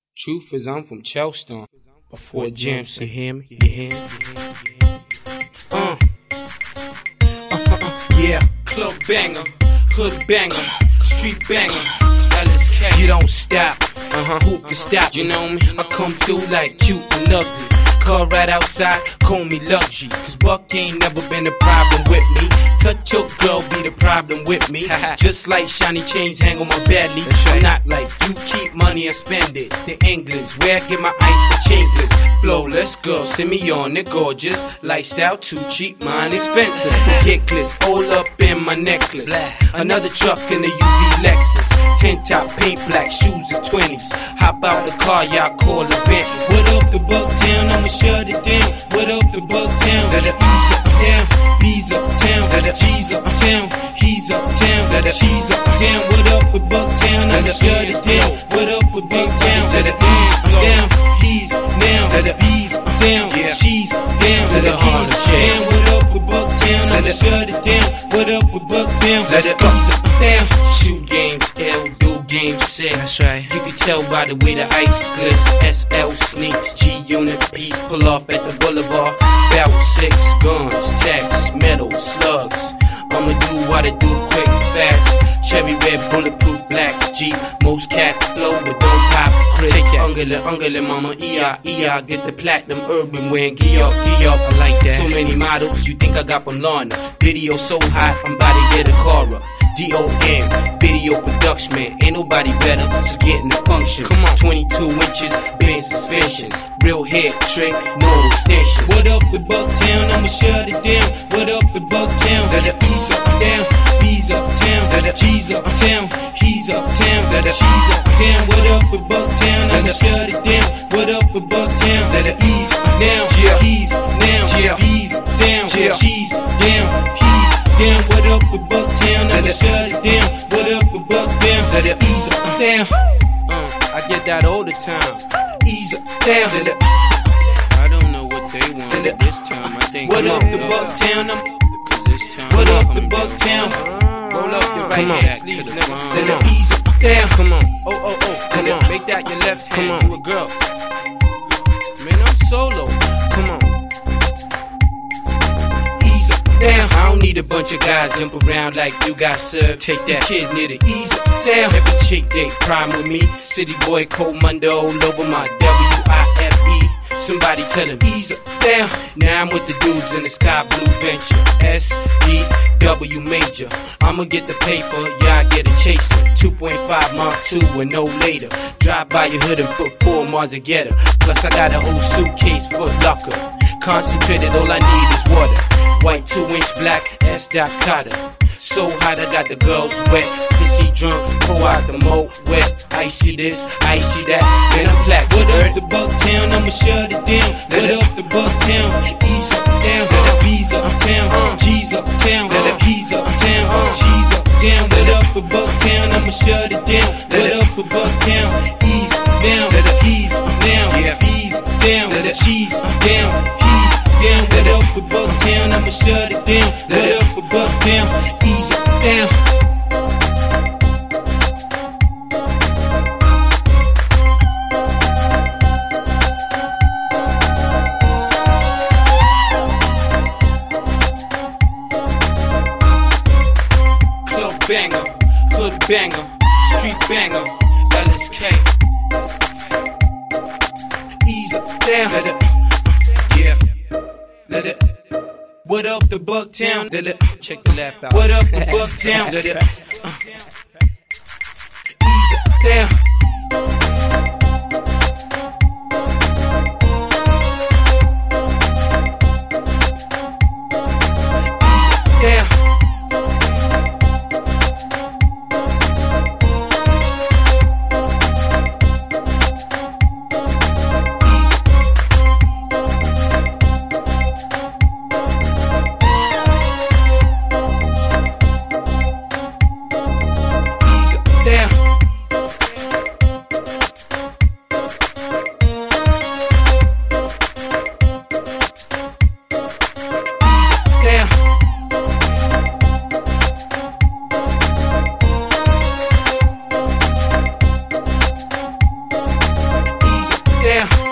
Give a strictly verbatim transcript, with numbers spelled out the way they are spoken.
Truth is, I'm from Charleston. Before James, you hear me? You hear me? Uh. Uh, uh, uh. Yeah, club banger, hood banger, street banger. L S K, you don't stop. Uh huh. Who can stop? You know me? I come through like cute and ugly. Car right outside, call me luxury. Cause Buck ain't never been a problem with me. Touch your girl be the problem with me. Just like shiny chains hang on my belly. I'm not like you, keep money and spend it. The Englands, where I get my ice for changeless. Flawless girl, send me on, they're gorgeous. Lifestyle too cheap, mine expensive. Kickless, all up in my necklace. Another truck in the U V Lexus. Ten top paint black, shoes is twenties. Hop out the car, y'all call a Bentley. What up the Bucktown, I'ma shut it down. What up the Bucktown, let the E's up down, B's up town, let the G's up town, he's up town, let the she's up down. What up with Bucktown, I'ma shut it down. What up with Bucktown, let the E's down, he's down, let the B's down, she's down, let the R's down. What up with Bucktown, I'ma shut it down. What up with Bucktown, let the E's up down. Shoot games, L, do game sick. That's right. You can tell by the way the ice glitz. S L sneaks, G unit piece, pull off at the boulevard. Belt six guns, text, metal, slugs. I'ma do what I do quick and fast. Cherry red, bulletproof black Jeep. Most cats flow, but don't pop crisp. Take that ungula, ungula, mama, E R, E R. Get the platinum urban wearing gee up, gee up. I like that. So many models, you think I got from Lana. Video so hot, I'm about to get a car up. D O M, video production, man, ain't nobody better, so get in the function. Come on, twenty-two inches, bend suspensions, real head trick, no extension. What up with Bucktown, I'ma shut it down. What up with Bucktown, let the E's up down, B's up town, let the G's up town, he's up town, let the she's up down. What up with Bucktown, I'ma shut it down. What up with Bucktown, let the E's down, he's down, B's down, she's down, he's down. What up with Bucktown, I'ma shut it down. What up with Bucktown, let it ease up down. Uh, I get that all the time. Ease up down. Let it. I don't know what they want at this time. I think. What up the Bucktown? I'm. Cause this time. What up the Bucktown? Roll up your right hand, sleeve to the front. Let it ease up down. Come on. Oh oh oh. Come on. Make that your left hand. Come on. You a girl. Man, I'm solo. Come on. Down. I don't need a bunch of guys jump around like you got served. Take that, kids need to ease up down. Every chick they prime with me. City boy, cold Monday all over my W I F E. Somebody tell him ease up down. Now I'm with the dudes in the sky blue venture. S D W major. I'ma get the paper, yeah I get a chaser. two point five Mark two and no later. Drive by your hood and put four Mars together. Plus I got a whole suitcase full locker. Concentrated, all I need is water. White two inch black, S. Carter. So hot I got the girls wet. Pissy drunk, pour out the mo wet. Icy this, icy that, then I'm black. What up the Bucktown, I'ma shut it down. What up the Bucktown, E's up down. Let the B's up town, G's up town. Let the He's up town, she's up down. What up the Bucktown, I'ma shut it down. What up the Bucktown, E's down. Let the E's down, B's down. Let the she's down, he's down. What up with Bucktown, I'ma shut it down. What up with Bucktown, ease it down. Club banger, hood banger, street banger, L S K. Ease it down. Let it, yeah. Let it. What up the Bucktown? Let it. Check the laugh out. What up the Bucktown? Let it. Uh. Ease it down. Ease it down. Damn.